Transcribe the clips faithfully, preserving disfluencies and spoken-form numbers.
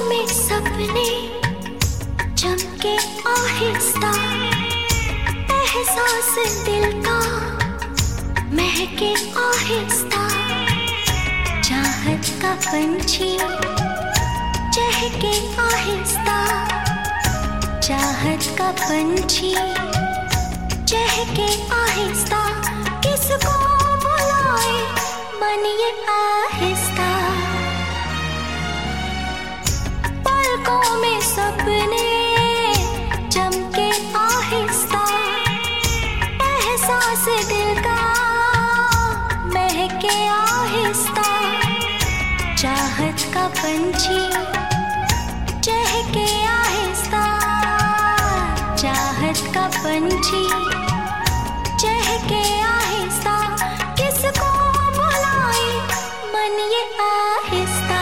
पलकों में सपने चमके आहिस्ता, एहसास दिल का महके आहिस्ता, चाहत का पंछी चहके आहिस्ता, चाहत का पंछी चहके आहिस्ता, किसको बुलाए मन ये आहिस्ता। पलकों में सपने चमके आहिस्ता, एहसास दिल का महके आहिस्ता, चाहत का पंछी चहके आहिस्ता, चाहत का पंछी चहके आहिस्ता, किसको बुलाए मन ये आहिस्ता।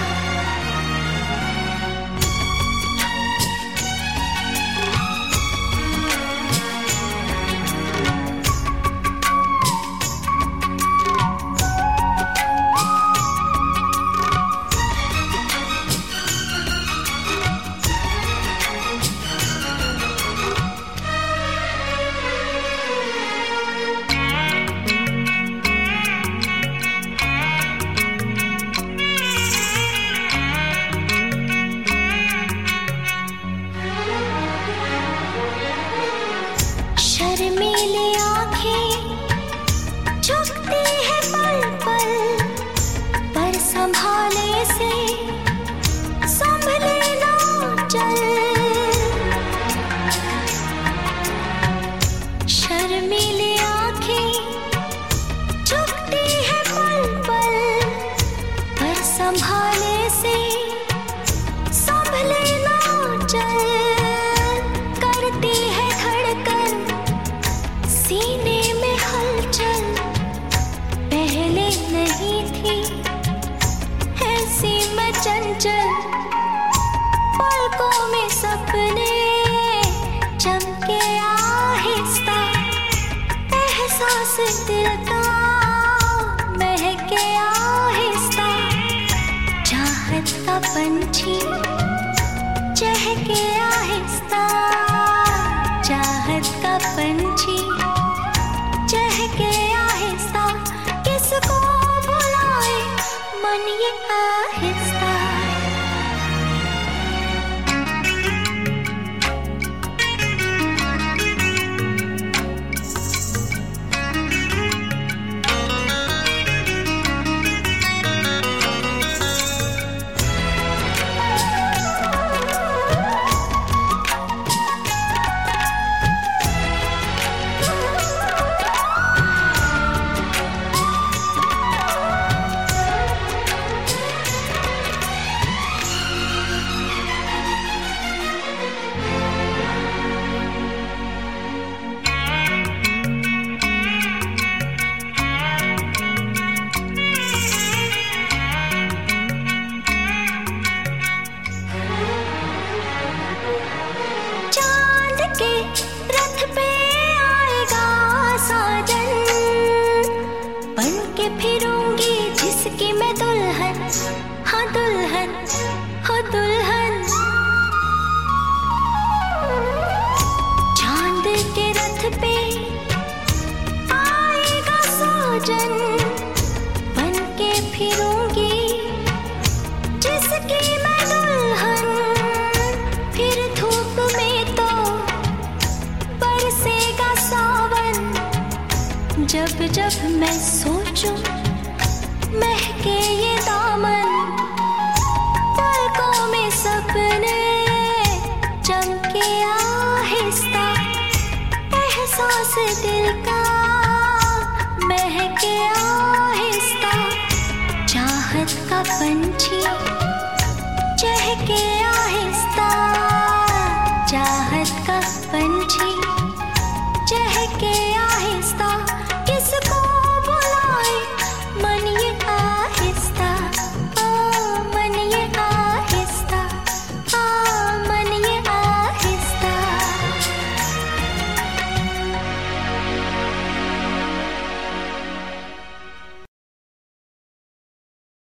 शर्मीली आँखें झुकती है पल पल, पर संभाले से संभले ना चल। शर्मीली आँखें झुकती है पल पल, पर संभाले से संभले ना चल। करती है धड़कन सीने में हलचल, पहले नहीं थी ऐसी मैं चंचल। पलकों में सपने चमके आहिस्ता, एहसास दिल का महके आहिस्ता, चाहत का पंछी चहके आहिस्ता, चाहत का पंछी चहके आहिस्ता, किसको बुलाए मन ये आहिस्ता। बनके फिरूंगी जिसकी मैं दुल्हन, हाँ दुल्हन, हो दुल्हन। चांद के रथ पे आएगा साजन, बनके फिरूंगी जिसकी मैं दुल्हन। फिर धूप में तो बरसेगा सावन, जब जब मैं सोचूं महके ये दामन। पलकों में सपने चमके आहिस्ता, एहसास दिल का महके आहिस्ता, चाहत का पंछी चहके आहिस्ता,